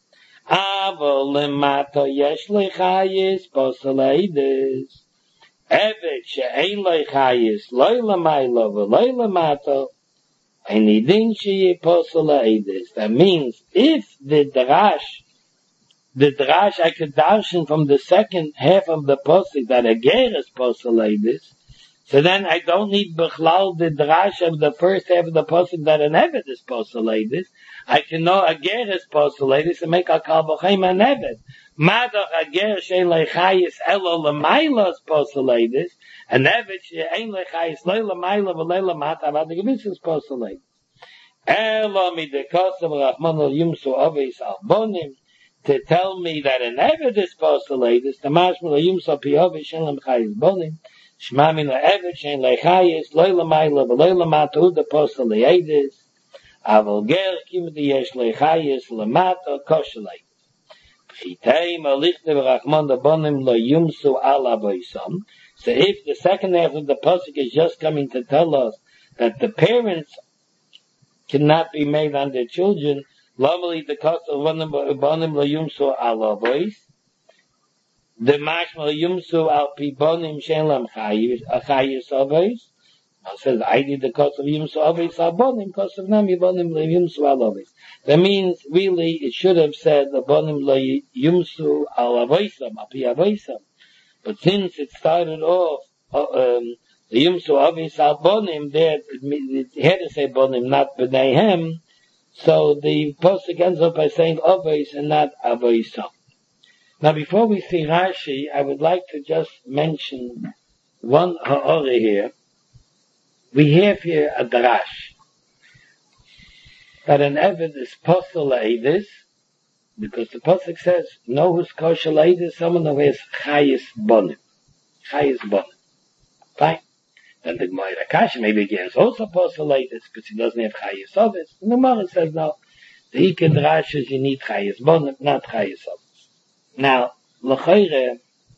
Avo lemato yesh lo chayis posuleides. Evet she'ein loy chayis loy lamaylo v'loy lamato any din she'ye posula edis. That means if the drash, the drash I could darshan from the second half of the posuk that a ger is posula edis, so then I don't need bechlal the drash of the first half of the posuk that an evet is posula edis. I can know a ger is posula edis and make a kal v'chaim an evet. Madach ager she'en lechayis elo l'maylos posuleidis, and evet she'en lechayis lo l'maylo v'lo l'mata, but the gewiss is posuleidis. Elo midekosem rachmano yumsu aves albonim, to tell me that an evet is posuleidis, the mashmelo yumsu pi aves she'en lechayis bonim, shma min evet she'en lechayis lo l'maylo v'lo l'mata u de posuleidis, aval ger kim di yesh lechayis l'mata koshuleidis. So if the second half of the pasuk is just coming to tell us that the parents cannot be made on their children, lovely the cost of bonim lo yumsu ala voice, the mashma yumsu al pi bonim shelam chayis avos. It says, I did the cost of yumsu avis al bonim, cost of nam bonim lo yumsu al avis. That means, really, it should have said, the bonim lo yumsu al avoisam, api avoisam. But since it started off, um, the yumsu avis al bonim, there, it, it had to say bonim, not b'neihem, so the posuk ends up by saying avis and not avoisam. Now, before we see Rashi, I would like to just mention one ha'ori here. We have here a darash that an eved is posel edis, because the pasuk says, "No who's kosher edis, someone who has chayis bonim, chayis bonim." Fine. And the Gemara Akash, maybe Ger is also postulated because he doesn't have Chayes Ovis. And the Gemara says no. The Hikad Rashi is you need Chayes Bonim, not Chayes Ovis. Now, L'chayre,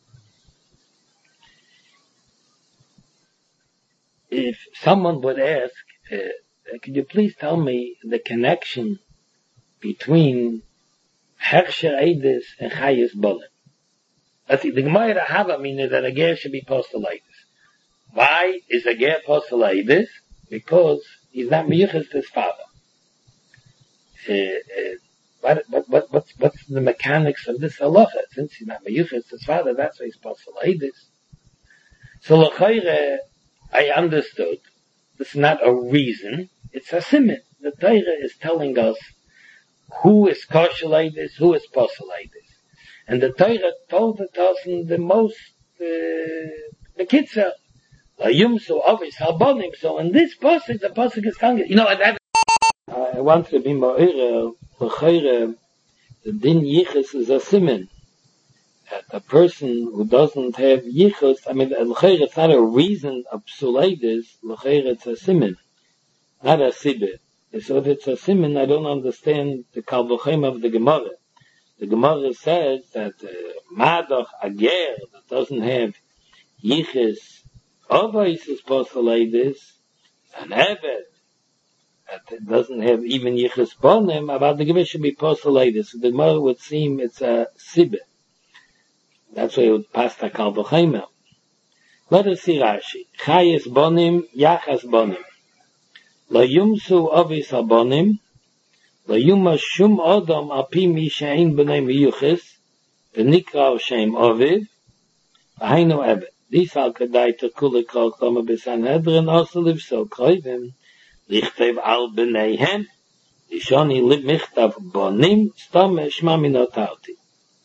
if someone would ask, uh, could you please tell me the connection between Hersher Eidus and Chayes Bonim? I think the Gemara Hava means that a Ger should be postulated. Why is a Ger postulated? Because he's not miyuches to his father. Uh, uh, what, what, what, what's, what's the mechanics of this halacha? Since he's not miyuches to his father, that's why he's postulated. So l'chayre, I understood. This is not a reason. It's a siman. The Torah is telling us who is kosher, who is postulated. And the Torah told it us in the most, uh, the kitzah. So obvious, halbonim. So in this pasuk, the pasuk is telling you know, and that, I want to be more l'chayre, the din yichus is a siman. That a person who doesn't have yichus, I mean, l'chayre, it's not a reason of psuleidis, l'chayre, it's a siman, not a sibir. So if it's a siman, I don't understand the kal v'chomer of the Gemara. The Gemara says that uh, Madoch Ager that doesn't have Yichus Ovois is postulated, an Eved that doesn't have even Yichus Bonim, about the Gemara should be postulated. So the Gemara would seem it's a Sibbe. That's why it would pass the Kal V'chomer. Let us see Rashi. Chayes Bonim, Yachas Bonim. La Yumsu Ovois HaBonim, La Yuma Shum Odom Api Mi Shein B'nei Miyuchis, V'nikra Shem Oviv, V'hainu Eved. This al Kedai Tekule Kol Choma B'Sanhedrin also live so Kroivim, Lichtev Al B'neihem, Ishoni Lib Michtav Bonim, Stom Shma Minotauti.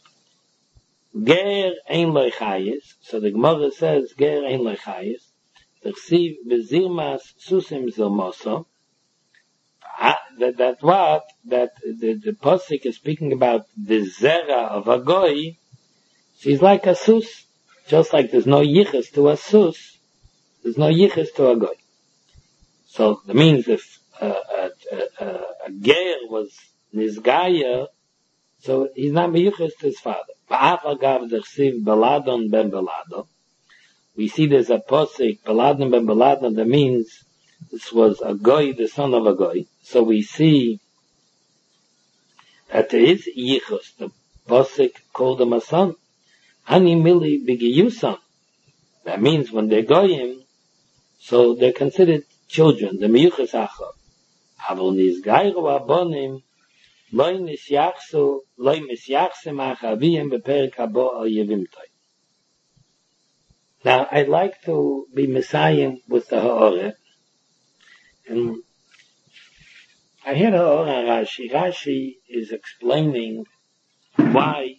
Ger Ein Loi Chayes, so the Gemara says Ger Ein Loi Chayes, T'chsiv B'zirmas Susim Zilmoso, that that what that the, the pasuk is speaking about the zera of a goy. She's like a sus, just like there's no yichus to a sus, there's no yichus to a goy. So that means if uh, a, a, a, a ger was nizgaya, so he's not yichus to his father. Va'afagav dechsiv beladon ben beladon. We see there's a pasuk beladon ben beladon that means this was a goy, the son of a goy. So we see that there is yichus. The pasuk called him a son. Ani mili b'giyusan. That means when they're goyim, so they're considered children. The miyuchas achor. Avol nizgayru abonim loy nisyachsu loy misyachsim achaviyim beperik habo al yevimtoi. Now I'd like to be messiah with the ha'oreh. And I hear her on Rashi. Rashi is explaining why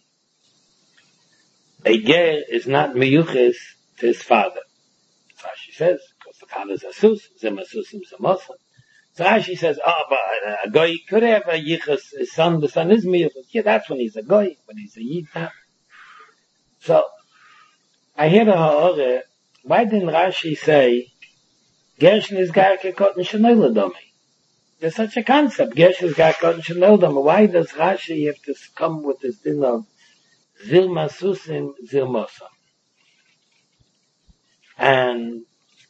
a ger is not miyuches to his father. Rashi says, because the father is a sus, zem a susim zemosa. So Rashi says, oh, but a goy could have a yichus, his son, the son is miyuches. Yeah, that's when he's a goy, when he's a yid now. So, I hear her, why didn't Rashi say, Gershon is Garke Kotten Shenol Domi? There's such a concept. Gershon is Garke Kotten Shenol Domi. Why does Rashi have to come with this din of Zilma Susim Zilmosa? And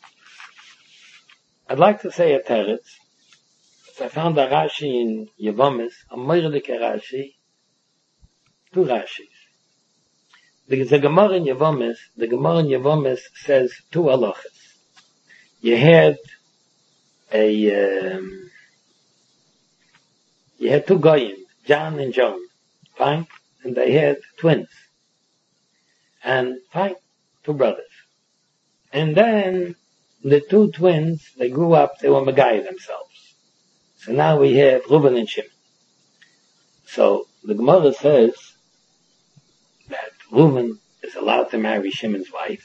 I'd like to say a teretz. I found a Rashi in Yevomis, a Moirdike Rashi, two Rashis. Because the Gemara in Yevomis, the Gemara in Yevomis says two halachas. You had a, um, you had two goyim, John and John, fine? And they had twins. And fine, two brothers. And then the two twins, they grew up, they were Megai themselves. So now we have Reuben and Shimon. So the Gemara says that Reuben is allowed to marry Shimon's wife.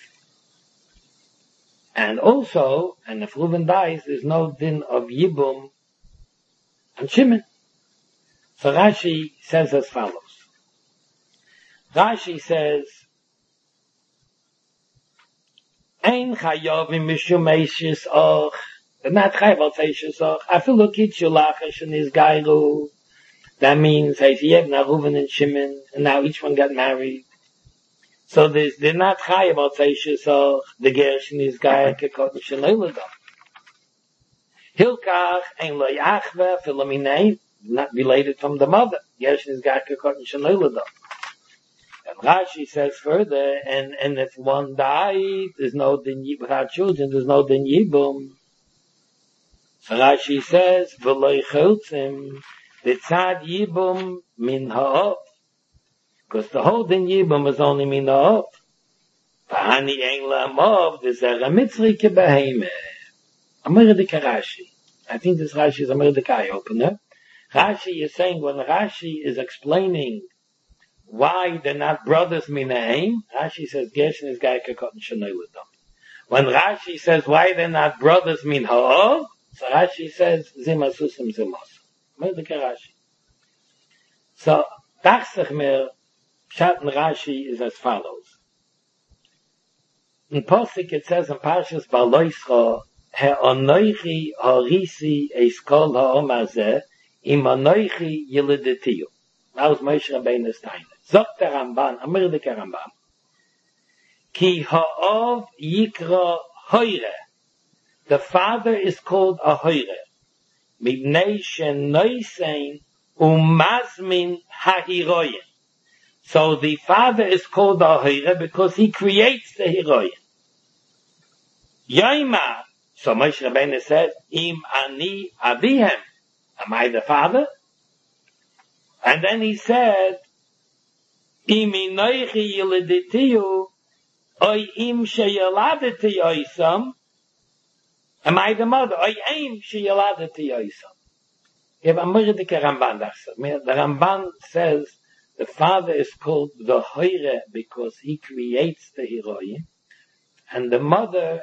And also, and if Reuben dies, there's no din of Yibum on Shimon. So Rashi says as follows. Rashi says, Ein chayovim mishum eishis och. They're not chayav al eishis och. Afilu kitchu lachash and his gairu. That means Hayziev, Reuven and Shimon, and now each one got married. So there's, they're not chayav al eishis och. The gersh and his gairu kekot shenayladam. Hilkach ein lo yachve filaminei, not related from the mother. Gersh and his gairu kekot shenayladam. And Rashi says further, and, and if one died, there's no din without children, there's no din yibum. So Rashi says, v'lo yichotzim, the tzad yibum min ha'ov. Because the whole din yibum is only min ha'ov. V'hani ein la'amov, the zera mitzri kebeheme. Ameridika Rashi. I think this Rashi is Ameridika eye opener. Rashi is saying, when Rashi is explaining why they're not brothers minaim, Rashi says, Gershon is gai kekot shenoi l'dom. When Rashi says why they're not brothers min ha'ov, so Rashi says, zim asusim zim osam. Mordecai Rashi. So, tachsech mir, Pshat in Rashi is as follows. In Posik it says in Parshas Baloischa, He'onoichi harisi eis kol ha'om hazeh, im anoichi yilidetiyu. That was Moshe Rabbeinu's time. Zogt der Ramban, Ameridika Ramban. Ki ha'ov yikra hoire. The father is called a hoire. Mibnei shenoisein umazmin hahiroyin. So the father is called a hoire because he creates the hiroyin. Yaima, so Moshe Rabbeinu said, im ani avihem. Am I the father? And then he said, Imi noichi yiliditiyu, oy im sheyaladiti oisam, am I the mother? Oy im sheyaladiti oisam. If Ameridika Ramban, the Ramban says the father is called the hoire because he creates the heroine, and the mother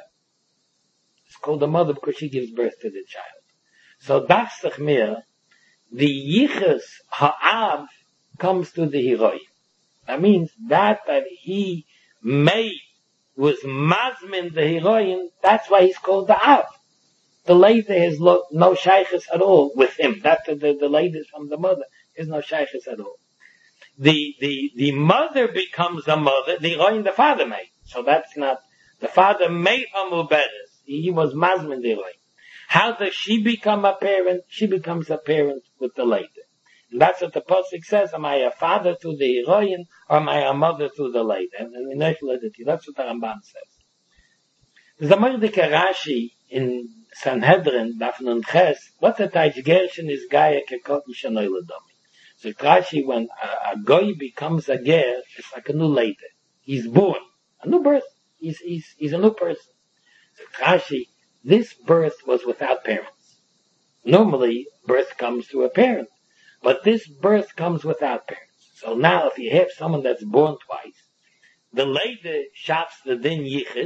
is called the mother because she gives birth to the child. So Dachsach mir, the yichus ha'av comes to the heroine. That means that that he made was mazmin the heroine, that's why he's called the av. The lady has lo, no shaykhs at all with him. That's the, the, the lady from the mother. There's no shaykhs at all. The, the, the mother becomes a mother, the heroine the father made. So that's not, the father made Amuberes. He was mazmin the heroine. How does she become a parent? She becomes a parent with the lady. And that's what the Pasuk says, am I a father to the heroine, or am I a mother to the lady? And, and that's what the Ramban says. There's a Mordecai Rashi in Sanhedrin, Dafnun Ches, what's the Taich Gershon is Gaia Kekot Shanoi L'Domi. So Rashi, when a, a Goy becomes a Ger, it's like a new lady. He's born. A new birth. He's, he's, he's a new person. So Rashi, this birth was without parents. Normally, birth comes through a parent. But this birth comes without parents. So now, if you have someone that's born twice, the lady shafts the din yichis.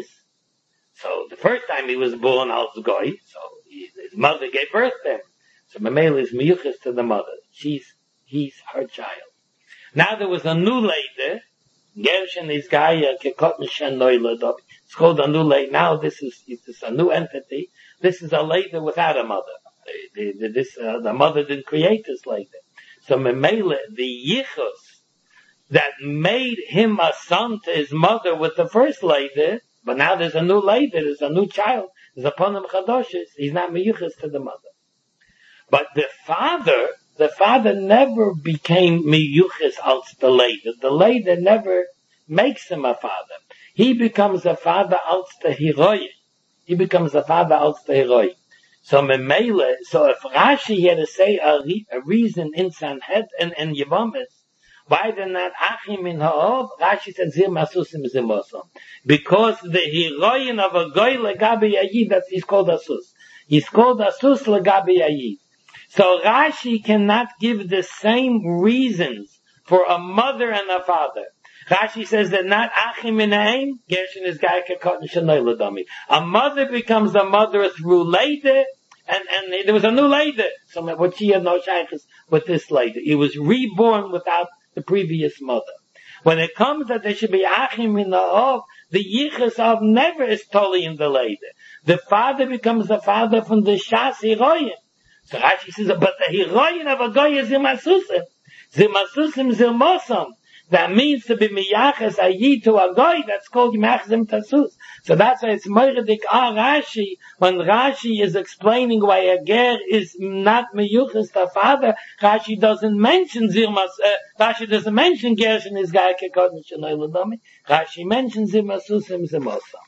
So the first time he was born als goy, so he, his mother gave birth to him. So Mamela is miyuchis to the mother. She's, he's her child. Now there was a new lady, Gershon is Gaia Kekot Nishan Noila. It's called a new lady. Now this is, it's a new entity. This is a lady without a mother. The, the, this, uh, the mother didn't create this lady. So Mamela, the yichus that made him a son to his mother with the first lady, but now there's a new lady, there's a new child, there's a ponim chadoshes, he's not miyuchas to the mother. But the father, the father never became miyuchas als the lady. The lady never makes him a father. He becomes a father als the heroine. He becomes a father als the heroine. So Memele, so if Rashi had to say a, re, a reason in Sanhedrin and, and Yevamis, why they're not Achim in Ha'ov, Rashi said Zir Masusim Zimosam. Because the heroine of a Goy Legabi Yayid, that he's called Asus. He's called Asus Legabi Yayid. So Rashi cannot give the same reasons for a mother and a father. Rashi says that not Achim in Ha'im, Gershon is Gai Kekot Nishanoi L'Domi. A mother becomes a mother through later, and, and there was a new lady. So what she had no shaykhs with this lady. He was reborn without the previous mother. When it comes that there should be Achim in the Ha'ov, the yichus of never is totally in the leder. The father becomes the father from the shas hiroyim. So Rashi says, but the hiroyim of a goy is zimasusim. Zimasusim zilmosam. That means to be miyachas ayi to a goy, that's called yimachzim tasus. So that's why it's moiridik ah Rashi, when Rashi is explaining why a ger is not miyuchas the father, Rashi doesn't mention zilmas, uh, Rashi doesn't mention gersh in his guy kekodin shenoi l'domi. Rashi mentions zimasusim zimosam.